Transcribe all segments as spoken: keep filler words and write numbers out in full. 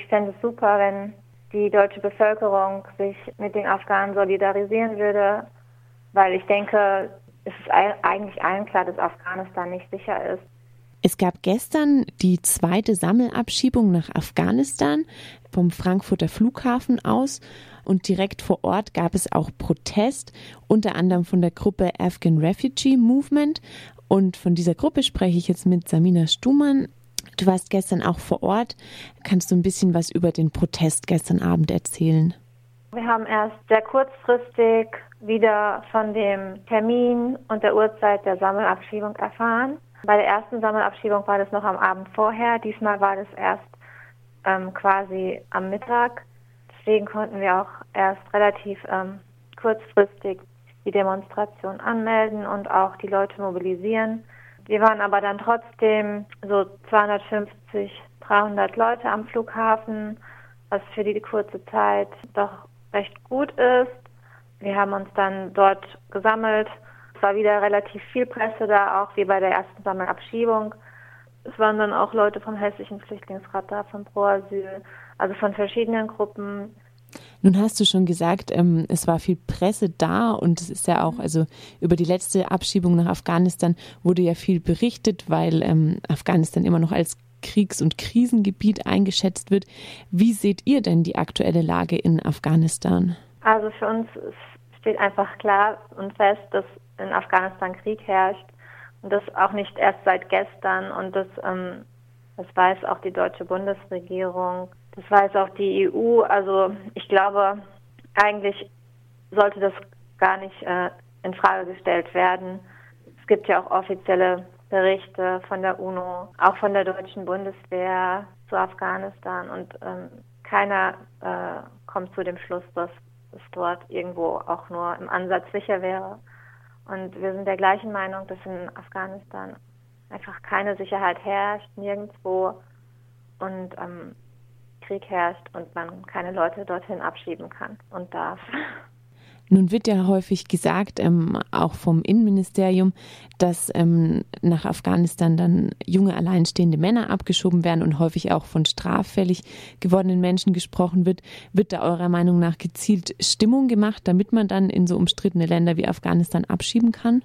fände es super, wenn die deutsche Bevölkerung sich mit den Afghanen solidarisieren würde, weil ich denke, es ist eigentlich allen klar, dass Afghanistan nicht sicher ist. Es gab gestern die zweite Sammelabschiebung nach Afghanistan vom Frankfurter Flughafen aus und direkt vor Ort gab es auch Protest, unter anderem von der Gruppe Afghan Refugee Movement. Und von dieser Gruppe spreche ich jetzt mit Samina Stumann. Du warst gestern auch vor Ort. Kannst du ein bisschen was über den Protest gestern Abend erzählen? Wir haben erst sehr kurzfristig wieder von dem Termin und der Uhrzeit der Sammelabschiebung erfahren. Bei der ersten Sammelabschiebung war das noch am Abend vorher. Diesmal war das erst ähm, quasi am Mittag. Deswegen konnten wir auch erst relativ ähm, kurzfristig die Demonstration anmelden und auch die Leute mobilisieren. Wir waren aber dann trotzdem so zweihundertfünfzig, dreihundert Leute am Flughafen, was für die kurze Zeit doch recht gut ist. Wir haben uns dann dort gesammelt. Es war wieder relativ viel Presse da, auch wie bei der ersten Sammelabschiebung. Es waren dann auch Leute vom Hessischen Flüchtlingsrat da, von Pro Asyl, also von verschiedenen Gruppen. Nun hast du schon gesagt, ähm, es war viel Presse da und es ist ja auch, also über die letzte Abschiebung nach Afghanistan wurde ja viel berichtet, weil ähm, Afghanistan immer noch als Kriegs- und Krisengebiet eingeschätzt wird. Wie seht ihr denn die aktuelle Lage in Afghanistan? Also für uns steht einfach klar und fest, dass in Afghanistan Krieg herrscht und das auch nicht erst seit gestern und das, ähm, das weiß auch die deutsche Bundesregierung, das weiß auch die E U. Also ich glaube, eigentlich sollte das gar nicht äh, in Frage gestellt werden. Es gibt ja auch offizielle Berichte von der UNO, auch von der deutschen Bundeswehr zu Afghanistan und ähm, keiner äh, kommt zu dem Schluss, dass es dort irgendwo auch nur im Ansatz sicher wäre. Und wir sind der gleichen Meinung, dass in Afghanistan einfach keine Sicherheit herrscht, nirgendwo und ähm, Krieg herrscht und man keine Leute dorthin abschieben kann und darf. Nun wird ja häufig gesagt, ähm, auch vom Innenministerium, dass ähm, nach Afghanistan dann junge, alleinstehende Männer abgeschoben werden und häufig auch von straffällig gewordenen Menschen gesprochen wird. Wird da eurer Meinung nach gezielt Stimmung gemacht, damit man dann in so umstrittene Länder wie Afghanistan abschieben kann?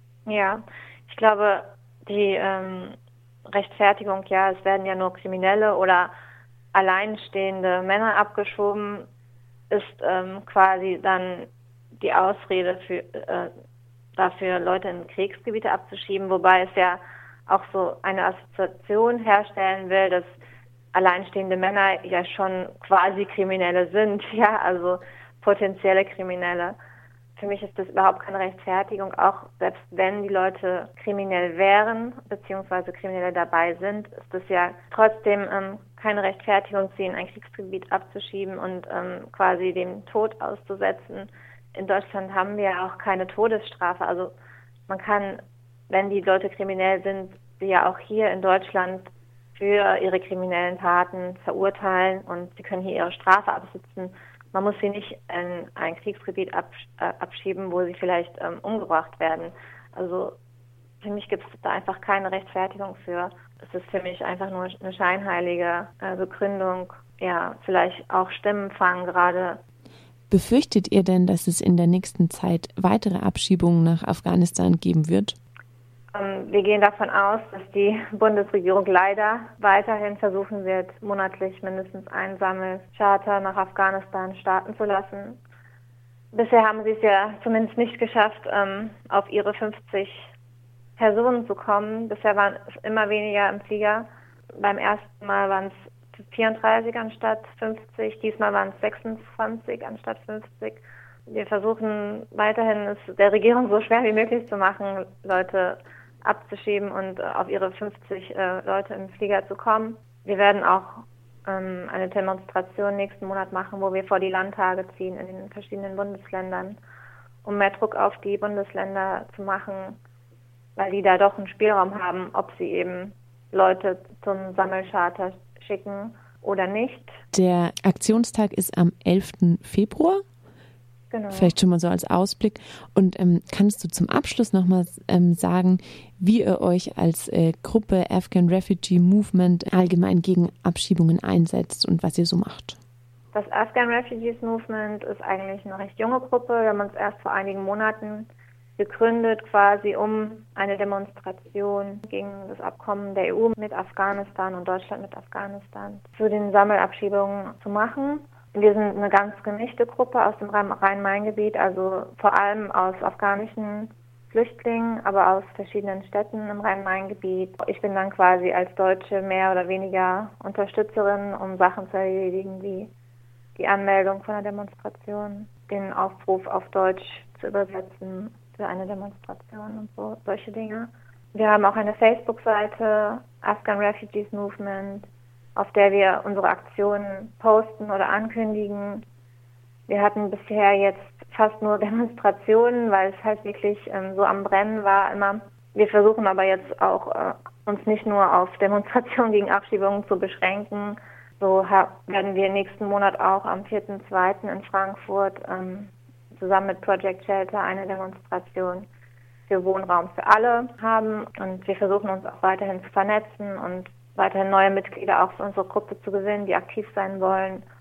Ja, ich glaube, die ähm, Rechtfertigung, ja, es werden ja nur Kriminelle oder alleinstehende Männer abgeschoben, ist ähm, quasi dann die Ausrede für, äh, dafür, Leute in Kriegsgebiete abzuschieben, wobei es ja auch so eine Assoziation herstellen will, dass alleinstehende Männer ja schon quasi Kriminelle sind, ja, also potenzielle Kriminelle. Für mich ist das überhaupt keine Rechtfertigung, auch selbst wenn die Leute kriminell wären, beziehungsweise Kriminelle dabei sind, ist das ja trotzdem ähm, keine Rechtfertigung, sie in ein Kriegsgebiet abzuschieben und ähm, quasi dem Tod auszusetzen. In Deutschland haben wir ja auch keine Todesstrafe. Also man kann, wenn die Leute kriminell sind, sie ja auch hier in Deutschland für ihre kriminellen Taten verurteilen und sie können hier ihre Strafe absitzen. Man muss sie nicht in ein Kriegsgebiet abschieben, wo sie vielleicht ähm, umgebracht werden. Also für mich gibt es da einfach keine Rechtfertigung für. Es ist für mich einfach nur eine scheinheilige äh, Begründung. Ja, vielleicht auch Stimmenfang gerade. Befürchtet ihr denn, dass es in der nächsten Zeit weitere Abschiebungen nach Afghanistan geben wird? Ähm, wir gehen davon aus, dass die Bundesregierung leider weiterhin versuchen wird, monatlich mindestens einen Sammelcharter nach Afghanistan starten zu lassen. Bisher haben sie es ja zumindest nicht geschafft, ähm, auf ihre fünfzig Personen zu kommen. Bisher waren es immer weniger im Flieger. Beim ersten Mal waren es vierunddreißig anstatt fünfzig, diesmal waren es sechsundzwanzig anstatt fünfzig. Wir versuchen weiterhin, es der Regierung so schwer wie möglich zu machen, Leute abzuschieben und auf ihre fünfzig äh, Leute im Flieger zu kommen. Wir werden auch ähm, eine Demonstration nächsten Monat machen, wo wir vor die Landtage ziehen in den verschiedenen Bundesländern, um mehr Druck auf die Bundesländer zu machen, weil die da doch einen Spielraum haben, ob sie eben Leute zum Sammelcharter schicken oder nicht. Der Aktionstag ist am elften Februar. Genau. Vielleicht schon mal so als Ausblick. Und ähm, kannst du zum Abschluss nochmal ähm, sagen, wie ihr euch als äh, Gruppe Afghan Refugee Movement allgemein gegen Abschiebungen einsetzt und was ihr so macht? Das Afghan Refugees Movement ist eigentlich eine recht junge Gruppe. Wir haben uns erst vor einigen Monaten gegründet, quasi um eine Demonstration gegen das Abkommen der E U mit Afghanistan und Deutschland mit Afghanistan zu den Sammelabschiebungen zu machen. Wir sind eine ganz gemischte Gruppe aus dem Rhein-Main-Gebiet, also vor allem aus afghanischen Flüchtlingen, aber aus verschiedenen Städten im Rhein-Main-Gebiet. Ich bin dann quasi als Deutsche mehr oder weniger Unterstützerin, um Sachen zu erledigen, wie die Anmeldung von einer Demonstration, den Aufruf auf Deutsch zu übersetzen für eine Demonstration und so, solche Dinge. Wir haben auch eine Facebook-Seite, Afghan Refugees Movement, auf der wir unsere Aktionen posten oder ankündigen. Wir hatten bisher jetzt fast nur Demonstrationen, weil es halt wirklich ähm, so am Brennen war immer. Wir versuchen aber jetzt auch, äh, uns nicht nur auf Demonstrationen gegen Abschiebungen zu beschränken. So ha- werden wir nächsten Monat auch am vierten zweiten in Frankfurt ähm, zusammen mit Project Shelter eine Demonstration für Wohnraum für alle haben. Und wir versuchen uns auch weiterhin zu vernetzen und weiterhin neue Mitglieder auch für unsere Gruppe zu gewinnen, die aktiv sein wollen.